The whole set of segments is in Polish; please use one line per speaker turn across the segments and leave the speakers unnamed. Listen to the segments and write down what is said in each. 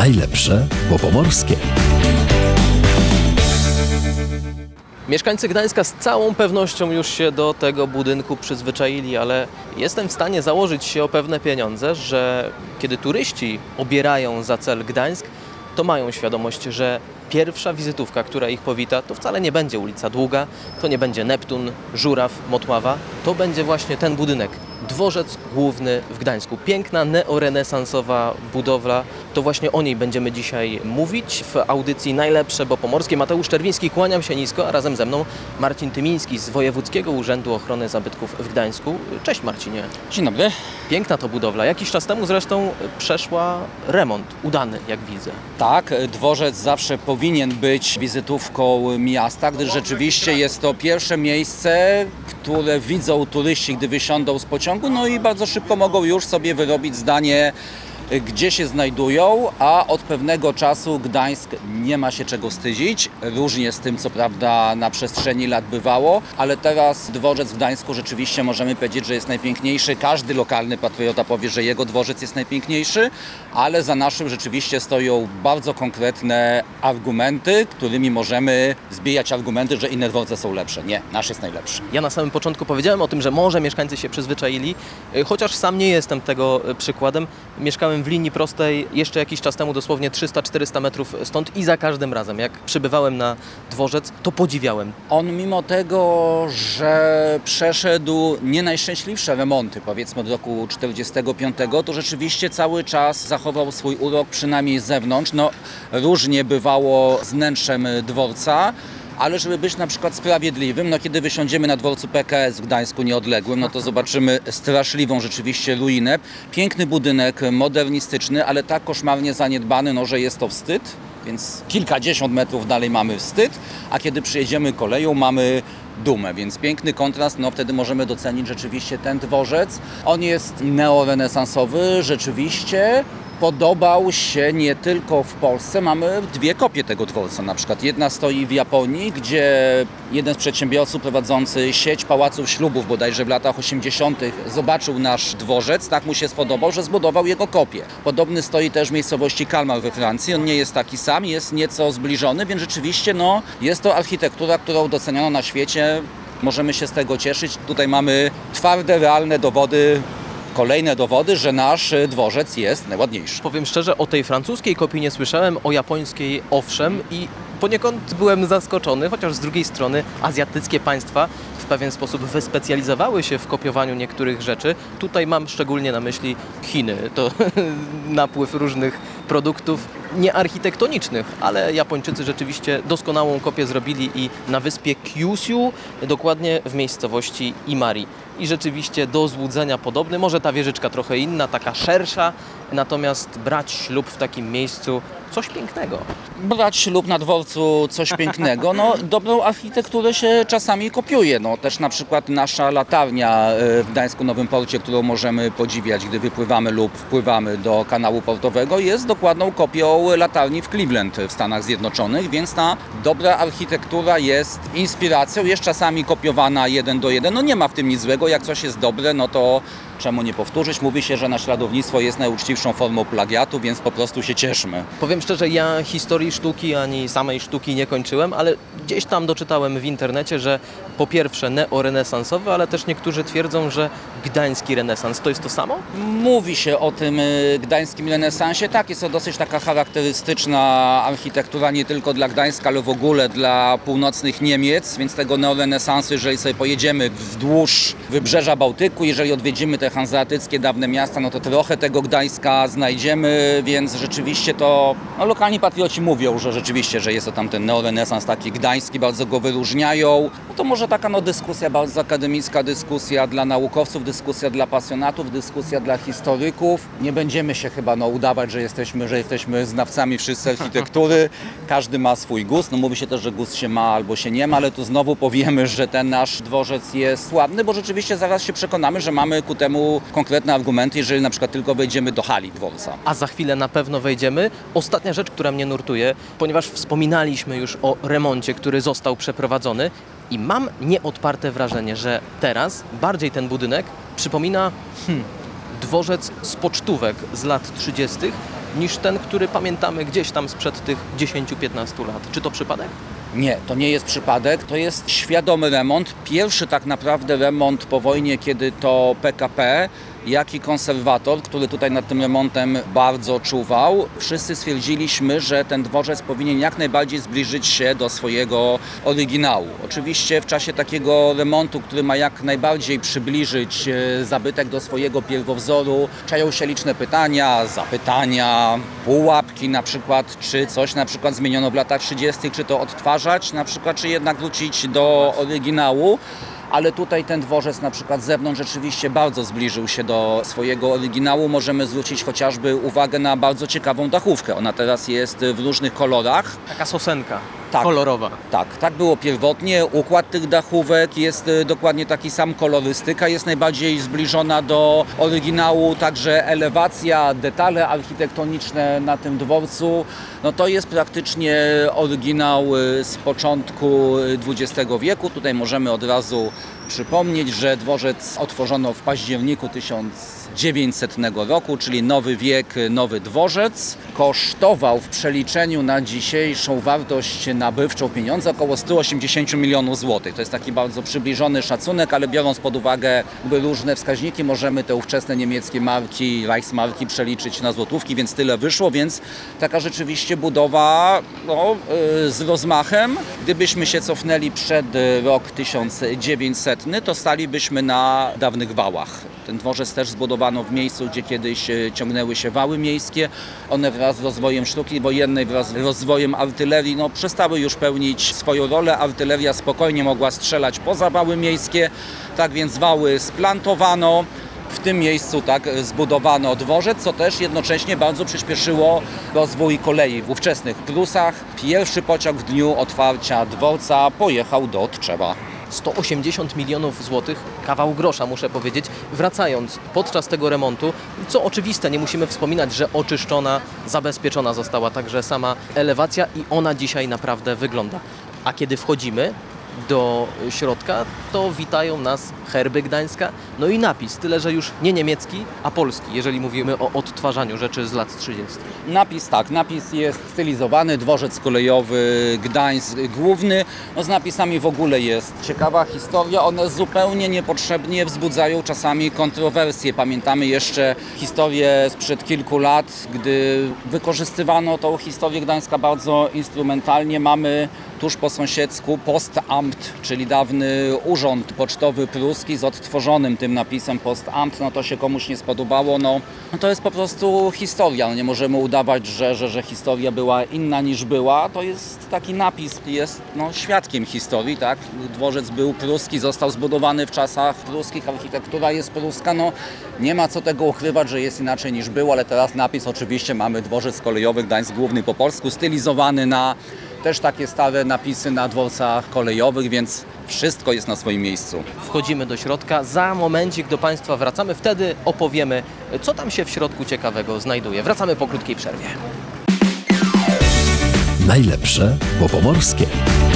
Najlepsze, bo pomorskie.
Mieszkańcy Gdańska z całą pewnością już się do tego budynku przyzwyczaili, ale jestem w stanie założyć się o pewne pieniądze, że kiedy turyści obierają za cel Gdańsk, to mają świadomość, że pierwsza wizytówka, która ich powita, to wcale nie będzie ulica Długa, to nie będzie Neptun, Żuraw, Motława, to będzie właśnie ten budynek. Dworzec Główny w Gdańsku. Piękna, neorenesansowa budowla. To właśnie o niej będziemy dzisiaj mówić w audycji Najlepsze, bo pomorskie. Mateusz Czerwiński, kłaniam się nisko, a razem ze mną Marcin Tymiński z Wojewódzkiego Urzędu Ochrony Zabytków w Gdańsku. Cześć Marcinie.
Dzień dobry.
Piękna to budowla. Jakiś czas temu zresztą przeszła remont. Udany, jak widzę.
Tak, dworzec zawsze powinien być wizytówką miasta, gdyż rzeczywiście jest to pierwsze miejsce, które widzą turyści, gdy wysiądą z pociągu, no i bardzo szybko mogą już sobie wyrobić zdanie, gdzie się znajdują, a od pewnego czasu Gdańsk nie ma się czego wstydzić. Różnie z tym, co prawda, na przestrzeni lat bywało, ale teraz dworzec w Gdańsku rzeczywiście możemy powiedzieć, że jest najpiękniejszy. Każdy lokalny patriota powie, że jego dworzec jest najpiękniejszy, ale za naszym rzeczywiście stoją bardzo konkretne argumenty, którymi możemy zbijać argumenty, że inne dworce są lepsze. Nie, nasz jest najlepszy.
Ja na samym początku powiedziałem o tym, że może mieszkańcy się przyzwyczaili, chociaż sam nie jestem tego przykładem. Mieszkałem w linii prostej jeszcze jakiś czas temu, dosłownie 300-400 metrów stąd i za każdym razem, jak przybywałem na dworzec, to podziwiałem.
On mimo tego, że przeszedł nie najszczęśliwsze remonty, powiedzmy od roku 45, to rzeczywiście cały czas zachował swój urok, przynajmniej z zewnątrz. No, różnie bywało z wnętrzem dworca. Ale żeby być na przykład sprawiedliwym, no kiedy wysiądziemy na dworcu PKS w Gdańsku nieodległym, no to zobaczymy straszliwą rzeczywiście ruinę. Piękny budynek, modernistyczny, ale tak koszmarnie zaniedbany, no że jest to wstyd. Więc kilkadziesiąt metrów dalej mamy wstyd, a kiedy przyjedziemy koleją, mamy dumę, więc piękny kontrast, no wtedy możemy docenić rzeczywiście ten dworzec. On jest neorenesansowy, rzeczywiście. Podobał się nie tylko w Polsce. Mamy dwie kopie tego dworca. Na przykład jedna stoi w Japonii, gdzie jeden z przedsiębiorców prowadzący sieć pałaców ślubów bodajże w latach 80. zobaczył nasz dworzec, tak mu się spodobał, że zbudował jego kopię. Podobny stoi też w miejscowości Kalmar we Francji. On nie jest taki sam, jest nieco zbliżony, więc rzeczywiście no, jest to architektura, którą doceniono na świecie. Możemy się z tego cieszyć. Tutaj mamy twarde, realne dowody, kolejne dowody, że nasz dworzec jest najładniejszy.
Powiem szczerze, o tej francuskiej kopii nie słyszałem, o japońskiej owszem i poniekąd byłem zaskoczony, chociaż z drugiej strony azjatyckie państwa w pewien sposób wyspecjalizowały się w kopiowaniu niektórych rzeczy. Tutaj mam szczególnie na myśli Chiny. To napływ różnych produktów nie architektonicznych, ale Japończycy rzeczywiście doskonałą kopię zrobili i na wyspie Kyushu, dokładnie w miejscowości Imari. I rzeczywiście do złudzenia podobny, może ta wieżyczka trochę inna, taka szersza, natomiast brać ślub w takim miejscu coś pięknego.
Brać ślub na dworcu coś pięknego, no dobrą architekturę się czasami kopiuje. No też na przykład nasza latarnia w Gdańsku Nowym Porcie, którą możemy podziwiać, gdy wypływamy lub wpływamy do kanału portowego, jest dokładną kopią latarni w Cleveland w Stanach Zjednoczonych, więc ta dobra architektura jest inspiracją, jest czasami kopiowana 1:1. No nie ma w tym nic złego, jak coś jest dobre, no to czemu nie powtórzyć? Mówi się, że naśladownictwo jest najuczciwszą formą plagiatu, więc po prostu się cieszmy.
Powiem szczerze, ja historii sztuki ani samej sztuki nie kończyłem, ale gdzieś tam doczytałem w internecie, że po pierwsze neorenesansowy, ale też niektórzy twierdzą, że gdański renesans. To jest to samo?
Mówi się o tym gdańskim renesansie. Tak, jest to dosyć taka charakterystyczna architektura nie tylko dla Gdańska, ale w ogóle dla północnych Niemiec, więc tego neorenesansu, jeżeli sobie pojedziemy wzdłuż wybrzeża Bałtyku, jeżeli odwiedzimy te hanzeatyckie dawne miasta, no to trochę tego Gdańska znajdziemy, więc rzeczywiście to no, lokalni patrioci mówią, że rzeczywiście, że jest to tam ten neorenesans taki gdański, bardzo go wyróżniają. No to może taka no, dyskusja, bardzo akademicka dyskusja dla naukowców, dyskusja dla pasjonatów, dyskusja dla historyków. Nie będziemy się chyba no, udawać, że jesteśmy znawcami wszyscy architektury. Każdy ma swój gust. No, mówi się też, że gust się ma albo się nie ma, ale tu znowu powiemy, że ten nasz dworzec jest sławny, bo rzeczywiście zaraz się przekonamy, że mamy ku temu konkretne argumenty, jeżeli na przykład tylko wejdziemy do hali dworca.
A za chwilę na pewno wejdziemy. Ostatnia rzecz, która mnie nurtuje, ponieważ wspominaliśmy już o remoncie, który został przeprowadzony i mam nieodparte wrażenie, że teraz bardziej ten budynek przypomina dworzec z pocztówek z lat 30., niż ten, który pamiętamy gdzieś tam sprzed tych 10-15 lat. Czy to przypadek?
Nie, to nie jest przypadek, to jest świadomy remont. Pierwszy tak naprawdę remont po wojnie, kiedy to PKP, jak i konserwator, który tutaj nad tym remontem bardzo czuwał. Wszyscy stwierdziliśmy, że ten dworzec powinien jak najbardziej zbliżyć się do swojego oryginału. Oczywiście w czasie takiego remontu, który ma jak najbardziej przybliżyć zabytek do swojego pierwowzoru, czają się liczne pytania, zapytania, pułapki na przykład, czy coś na przykład zmieniono w latach 30., czy to odtwarzać na przykład, czy jednak wrócić do oryginału. Ale tutaj ten dworzec na przykład z zewnątrz rzeczywiście bardzo zbliżył się do swojego oryginału. Możemy zwrócić chociażby uwagę na bardzo ciekawą dachówkę. Ona teraz jest w różnych kolorach.
Taka sosenka,
Tak.
kolorowa.
Tak było pierwotnie. Układ tych dachówek jest dokładnie taki sam, kolorystyka jest najbardziej zbliżona do oryginału, także elewacja, detale architektoniczne na tym dworcu, no to jest praktycznie oryginał z początku XX wieku. Tutaj możemy od razu przypomnieć, że dworzec otworzono w październiku 1900 roku, czyli nowy wiek, nowy dworzec. Kosztował w przeliczeniu na dzisiejszą wartość nabywczą pieniądza około 180 milionów złotych. To jest taki bardzo przybliżony szacunek, ale biorąc pod uwagę różne wskaźniki, możemy te ówczesne niemieckie marki, Reichsmarki przeliczyć na złotówki, więc tyle wyszło, więc taka rzeczywiście budowa z rozmachem. Gdybyśmy się cofnęli przed rok 1900, to stalibyśmy na dawnych wałach. Ten dworzec też zbudowano w miejscu, gdzie kiedyś ciągnęły się wały miejskie. One wraz z rozwojem sztuki wojennej, wraz z rozwojem artylerii przestały już pełnić swoją rolę. Artyleria spokojnie mogła strzelać poza wały miejskie, tak więc wały splantowano. W tym miejscu zbudowano dworzec, co też jednocześnie bardzo przyspieszyło rozwój kolei. W ówczesnych Prusach pierwszy pociąg w dniu otwarcia dworca pojechał do Tczewa.
180 milionów złotych, kawał grosza muszę powiedzieć, wracając podczas tego remontu, co oczywiste, nie musimy wspominać, że oczyszczona, zabezpieczona została także sama elewacja i ona dzisiaj naprawdę wygląda. A kiedy wchodzimy do środka, to witają nas herby Gdańska, no i napis, tyle że już nie niemiecki, a polski, jeżeli mówimy o odtwarzaniu rzeczy z lat 30.
Napis jest stylizowany, dworzec kolejowy Gdańsk główny. Z napisami w ogóle jest ciekawa historia, one zupełnie niepotrzebnie wzbudzają czasami kontrowersje. Pamiętamy jeszcze historię sprzed kilku lat, gdy wykorzystywano tą historię Gdańska bardzo instrumentalnie. Mamy tuż po sąsiedzku Postamt, czyli dawny urząd pocztowy pruski z odtworzonym tym napisem Postamt. To się komuś nie spodobało. To jest po prostu historia. Nie możemy udawać, że historia była inna niż była. To jest taki napis, jest świadkiem historii. Tak? Dworzec był pruski, został zbudowany w czasach pruskich, architektura jest pruska. Nie ma co tego ukrywać, że jest inaczej niż było, ale teraz napis oczywiście mamy dworzec kolejowy Gdańsk główny po polsku, stylizowany na też takie stare napisy na dworcach kolejowych, więc wszystko jest na swoim miejscu.
Wchodzimy do środka, za momencik do Państwa wracamy, wtedy opowiemy, co tam się w środku ciekawego znajduje. Wracamy po krótkiej przerwie.
Najlepsze, bo pomorskie.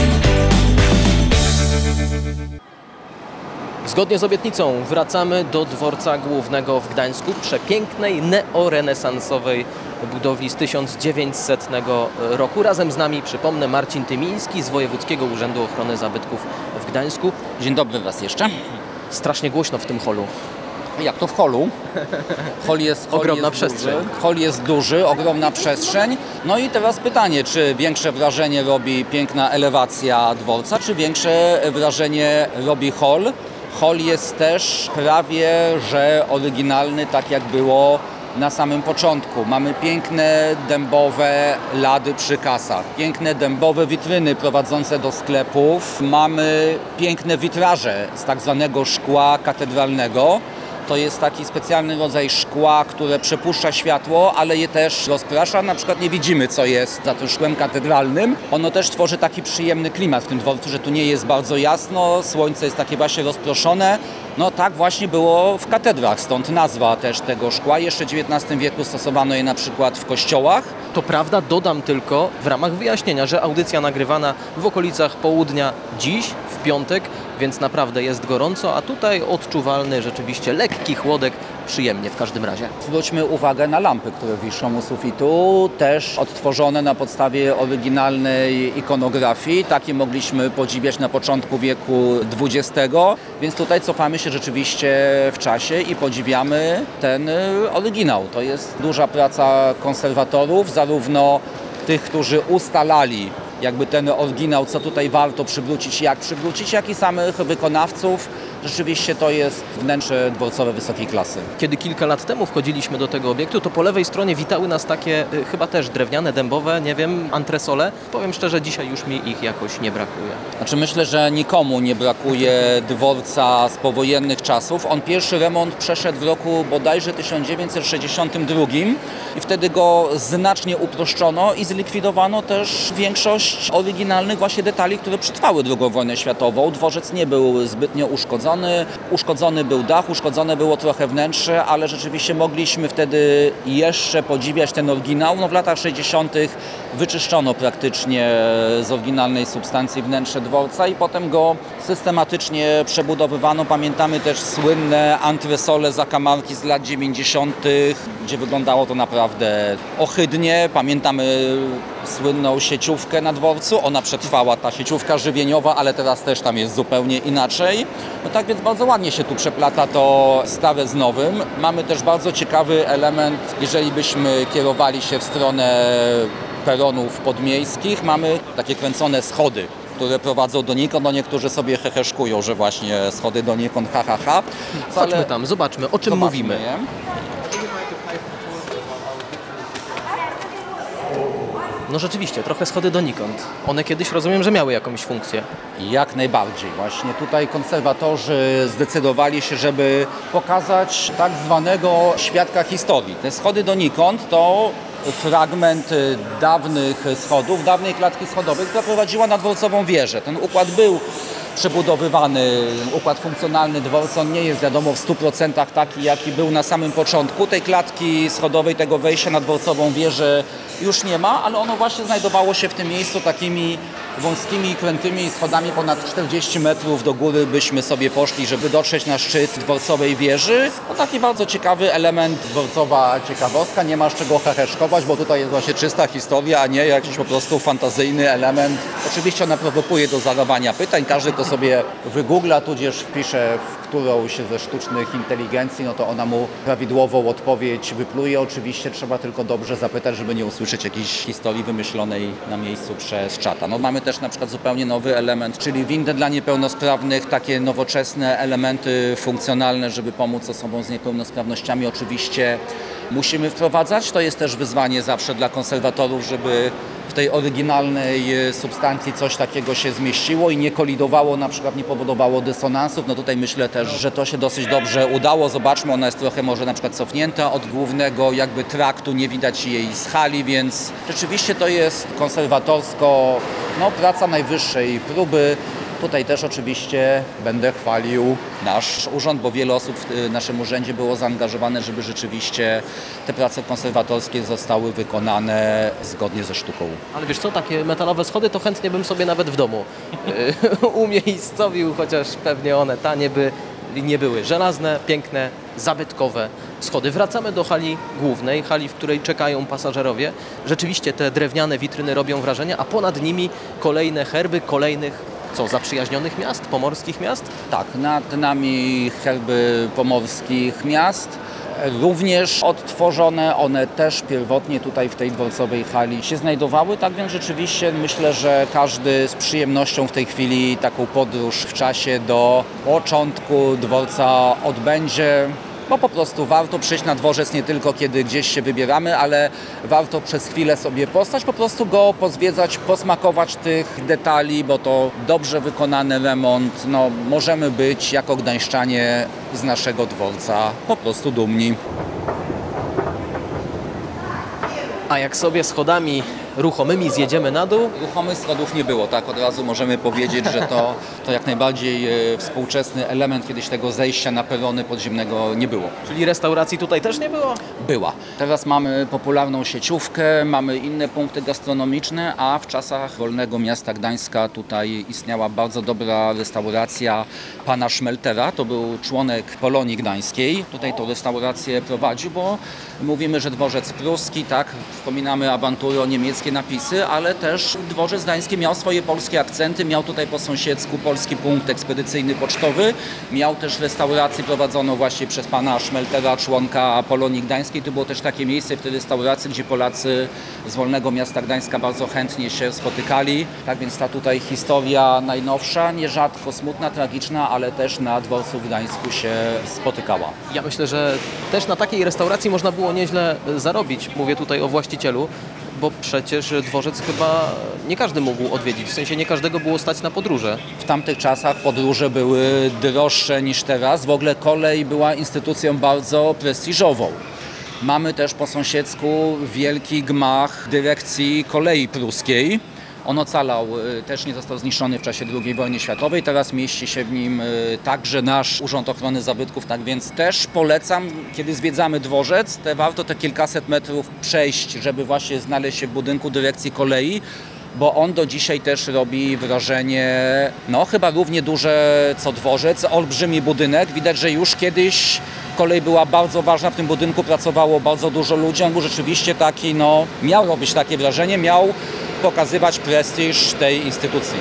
Zgodnie z obietnicą wracamy do dworca głównego w Gdańsku, przepięknej, neorenesansowej budowli z 1900 roku. Razem z nami, przypomnę, Marcin Tymiński z Wojewódzkiego Urzędu Ochrony Zabytków w Gdańsku.
Dzień dobry raz jeszcze.
Strasznie głośno w tym holu.
Jak to w holu?
Ogromna przestrzeń.
Hol jest duży, ogromna przestrzeń. I teraz pytanie, czy większe wrażenie robi piękna elewacja dworca, czy większe wrażenie robi hol? Hol jest też prawie że oryginalny, tak jak było na samym początku. Mamy piękne dębowe lady przy kasach, piękne dębowe witryny prowadzące do sklepów. Mamy piękne witraże z tak zwanego szkła katedralnego. To jest taki specjalny rodzaj szkła, które przepuszcza światło, ale je też rozprasza. Na przykład nie widzimy, co jest za tym szkłem katedralnym. Ono też tworzy taki przyjemny klimat w tym dworcu, że tu nie jest bardzo jasno, słońce jest takie właśnie rozproszone. Tak właśnie było w katedrach, stąd nazwa też tego szkła. Jeszcze w XIX wieku stosowano je na przykład w kościołach.
To prawda, dodam tylko w ramach wyjaśnienia, że audycja nagrywana w okolicach południa dziś, w piątek, więc naprawdę jest gorąco, a tutaj odczuwalny rzeczywiście lekki chłodek przyjemnie w każdym razie.
Zwróćmy uwagę na lampy, które wiszą u sufitu, też odtworzone na podstawie oryginalnej ikonografii. Takie mogliśmy podziwiać na początku wieku XX, więc tutaj cofamy się rzeczywiście w czasie i podziwiamy ten oryginał. To jest duża praca konserwatorów, zarówno tych, którzy ustalali jakby ten oryginał, co tutaj warto przywrócić, jak i samych wykonawców. Rzeczywiście to jest wnętrze dworcowe wysokiej klasy.
Kiedy kilka lat temu wchodziliśmy do tego obiektu, to po lewej stronie witały nas takie chyba też drewniane, dębowe, nie wiem, antresole. Powiem szczerze, dzisiaj już mi ich jakoś nie brakuje.
Znaczy myślę, że nikomu nie brakuje dworca z powojennych czasów. On pierwszy remont przeszedł w roku bodajże 1962 i wtedy go znacznie uproszczono i zlikwidowano też większość oryginalnych właśnie detali, które przetrwały II wojnę światową. Dworzec nie był zbytnio uszkodzony. Uszkodzony był dach, uszkodzone było trochę wnętrze, ale rzeczywiście mogliśmy wtedy jeszcze podziwiać ten oryginał. No w latach 60. wyczyszczono praktycznie z oryginalnej substancji wnętrze dworca i potem go systematycznie przebudowywano. Pamiętamy też słynne antresole zakamarki z lat 90., gdzie wyglądało to naprawdę ohydnie. Pamiętamy słynną sieciówkę na dworcu. Ona przetrwała, ta sieciówka żywieniowa, ale teraz też tam jest zupełnie inaczej. No tak więc bardzo ładnie się tu przeplata to stare z nowym. Mamy też bardzo ciekawy element, jeżeli byśmy kierowali się w stronę peronów podmiejskich. Mamy takie kręcone schody, które prowadzą donikąd. No niektórzy sobie heheszkują, że właśnie schody donikąd, ha, ha, ha.
Chodźmy tam, zobaczmy, o czym mówimy.
Je.
No rzeczywiście, trochę schody donikąd. One kiedyś, rozumiem, że miały jakąś funkcję.
Jak najbardziej. Właśnie tutaj konserwatorzy zdecydowali się, żeby pokazać tak zwanego świadka historii. Te schody donikąd to fragment dawnych schodów, dawnej klatki schodowej, która prowadziła na dworcową wieżę. Ten układ był przebudowywany, układ funkcjonalny dworca, on nie jest wiadomo w 100% taki, jaki był na samym początku. Tej klatki schodowej, tego wejścia na dworcową wieżę już nie ma, ale ono właśnie znajdowało się w tym miejscu takimi wąskimi, krętymi schodami ponad 40 metrów do góry byśmy sobie poszli, żeby dotrzeć na szczyt dworcowej wieży. To taki bardzo ciekawy element, dworcowa ciekawostka, nie ma z czego heheszkować, bo tutaj jest właśnie czysta historia, a nie jakiś po prostu fantazyjny element. Oczywiście ona prowokuje do zadawania pytań, każdy kto sobie wygoogla, tudzież wpisze w którąś ze sztucznych inteligencji, no to ona mu prawidłową odpowiedź wypluje. Oczywiście trzeba tylko dobrze zapytać, żeby nie usłyszeć jakiejś historii wymyślonej na miejscu przez czata. No mamy też na przykład zupełnie nowy element, czyli windy dla niepełnosprawnych, takie nowoczesne elementy funkcjonalne, żeby pomóc osobom z niepełnosprawnościami. Oczywiście musimy wprowadzać. To jest też wyzwanie zawsze dla konserwatorów, żeby w tej oryginalnej substancji coś takiego się zmieściło i nie kolidowało, na przykład nie powodowało dysonansów. No tutaj myślę też, że to się dosyć dobrze udało. Zobaczmy, ona jest trochę może na przykład cofnięta od głównego jakby traktu, nie widać jej z hali, więc rzeczywiście to jest konserwatorsko praca najwyższej próby. Tutaj też oczywiście będę chwalił nasz urząd, bo wiele osób w naszym urzędzie było zaangażowane, żeby rzeczywiście te prace konserwatorskie zostały wykonane zgodnie ze sztuką.
Ale wiesz co, takie metalowe schody to chętnie bym sobie nawet w domu umiejscowił, chociaż pewnie one tanie by nie były. Żelazne, piękne, zabytkowe schody. Wracamy do hali głównej, hali, w której czekają pasażerowie. Rzeczywiście te drewniane witryny robią wrażenie, a ponad nimi kolejne herby kolejnych zaprzyjaźnionych miast, pomorskich miast?
Tak, nad nami herby pomorskich miast, również odtworzone, one też pierwotnie tutaj w tej dworcowej hali się znajdowały, tak więc rzeczywiście myślę, że każdy z przyjemnością w tej chwili taką podróż w czasie do początku dworca odbędzie. Bo po prostu warto przyjść na dworzec nie tylko kiedy gdzieś się wybieramy, ale warto przez chwilę sobie postać, po prostu go pozwiedzać, posmakować tych detali, bo to dobrze wykonany remont. Możemy być jako gdańszczanie z naszego dworca po prostu dumni.
A jak sobie schodami ruchomymi zjedziemy na dół.
Ruchomych schodów nie było, tak? Od razu możemy powiedzieć, że to jak najbardziej współczesny element, kiedyś tego zejścia na perony podziemnego nie było.
Czyli restauracji tutaj też nie było?
Była. Teraz mamy popularną sieciówkę, mamy inne punkty gastronomiczne, a w czasach wolnego miasta Gdańska tutaj istniała bardzo dobra restauracja pana Szmeltera. To był członek Polonii Gdańskiej. Tutaj tą restaurację prowadził, bo mówimy, że dworzec pruski, tak? Wspominamy awantury o niemieckie napisy, ale też dworzec gdański miał swoje polskie akcenty, miał tutaj po sąsiedzku polski punkt ekspedycyjny pocztowy, miał też restaurację prowadzoną właśnie przez pana Szmeltera, członka Polonii Gdańskiej. To było też takie miejsce w tej restauracji, gdzie Polacy z wolnego miasta Gdańska bardzo chętnie się spotykali. Tak więc ta tutaj historia najnowsza, nierzadko smutna, tragiczna, ale też na dworcu w Gdańsku się spotykała.
Ja myślę, że też na takiej restauracji można było nieźle zarobić. Mówię tutaj o właścicielu, bo przecież dworzec chyba nie każdy mógł odwiedzić. W sensie nie każdego było stać na podróże.
W tamtych czasach podróże były droższe niż teraz. W ogóle kolej była instytucją bardzo prestiżową. Mamy też po sąsiedzku wielki gmach dyrekcji kolei pruskiej. On ocalał, też nie został zniszczony w czasie II wojny światowej. Teraz mieści się w nim także nasz Urząd Ochrony Zabytków, tak więc też polecam, kiedy zwiedzamy dworzec, warto te kilkaset metrów przejść, żeby właśnie znaleźć się w budynku dyrekcji kolei, bo on do dzisiaj też robi wrażenie, no chyba równie duże co dworzec, olbrzymi budynek. Widać, że już kiedyś kolej była bardzo ważna, w tym budynku pracowało bardzo dużo ludzi. On był rzeczywiście taki, no miał robić takie wrażenie, miał pokazywać prestiż tej instytucji.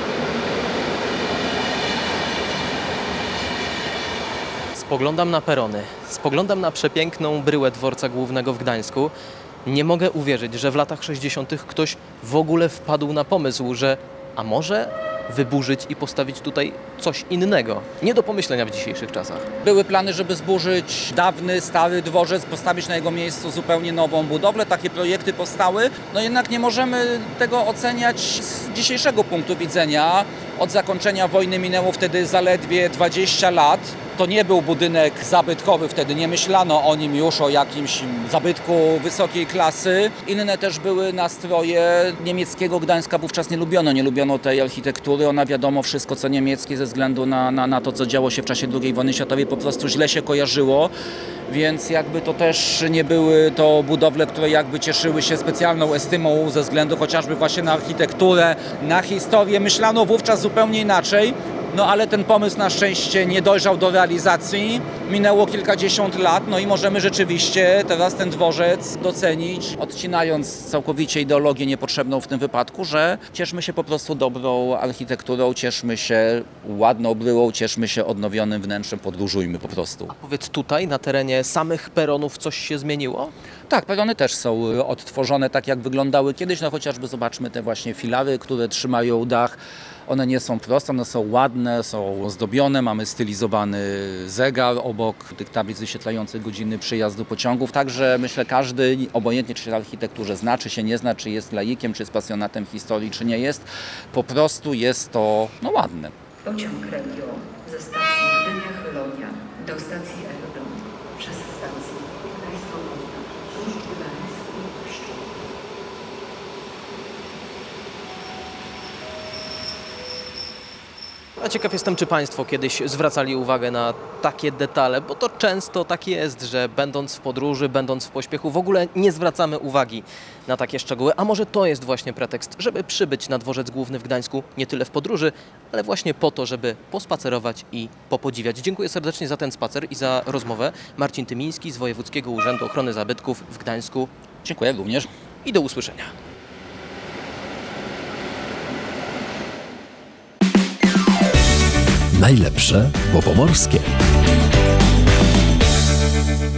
Spoglądam na perony, spoglądam na przepiękną bryłę dworca głównego w Gdańsku. Nie mogę uwierzyć, że w latach 60. ktoś w ogóle wpadł na pomysł, że a może wyburzyć i postawić tutaj coś innego. Nie do pomyślenia w dzisiejszych czasach.
Były plany, żeby zburzyć dawny, stary dworzec, postawić na jego miejscu zupełnie nową budowlę. Takie projekty powstały. No jednak nie możemy tego oceniać z dzisiejszego punktu widzenia. Od zakończenia wojny minęło wtedy zaledwie 20 lat. To nie był budynek zabytkowy, wtedy nie myślano o nim już, o jakimś zabytku wysokiej klasy. Inne też były nastroje. Niemieckiego Gdańska wówczas nie lubiono. Nie lubiono tej architektury. Ona, wiadomo, wszystko co niemieckie ze względu na to, co działo się w czasie II wojny światowej, po prostu źle się kojarzyło. Więc jakby to też nie były to budowle, które jakby cieszyły się specjalną estymą ze względu chociażby właśnie na architekturę, na historię. Myślano wówczas zupełnie inaczej. No ale ten pomysł na szczęście nie dojrzał do realizacji. Minęło kilkadziesiąt lat, no i możemy rzeczywiście teraz ten dworzec docenić, odcinając całkowicie ideologię niepotrzebną w tym wypadku, że cieszmy się po prostu dobrą architekturą, cieszmy się ładną bryłą, cieszmy się odnowionym wnętrzem, podróżujmy po prostu.
A powiedz, tutaj na terenie samych peronów coś się zmieniło?
Tak, perony też są odtworzone tak, jak wyglądały kiedyś. No chociażby zobaczmy te właśnie filary, które trzymają dach. One nie są proste, one są ładne, są ozdobione. Mamy stylizowany zegar obok tych tablic wyświetlających godziny przyjazdu pociągów. Także myślę, każdy, obojętnie czy się w architekturze zna, czy się nie zna, czy jest laikiem, czy jest pasjonatem historii, czy nie jest, po prostu jest to ładne.
Pociąg Regio ze stacji Gdynia-Chylonia do stacji Elbląg przez stację Gdańsk-Poznań, Gdańsk-Pszczół.
A ciekaw jestem, czy Państwo kiedyś zwracali uwagę na takie detale, bo to często tak jest, że będąc w podróży, będąc w pośpiechu, w ogóle nie zwracamy uwagi na takie szczegóły. A może to jest właśnie pretekst, żeby przybyć na dworzec główny w Gdańsku nie tyle w podróży, ale właśnie po to, żeby pospacerować i popodziwiać. Dziękuję serdecznie za ten spacer i za rozmowę. Marcin Tymiński z Wojewódzkiego Urzędu Ochrony Zabytków w Gdańsku.
Dziękuję również.
I do usłyszenia.
Najlepsze, bo pomorskie.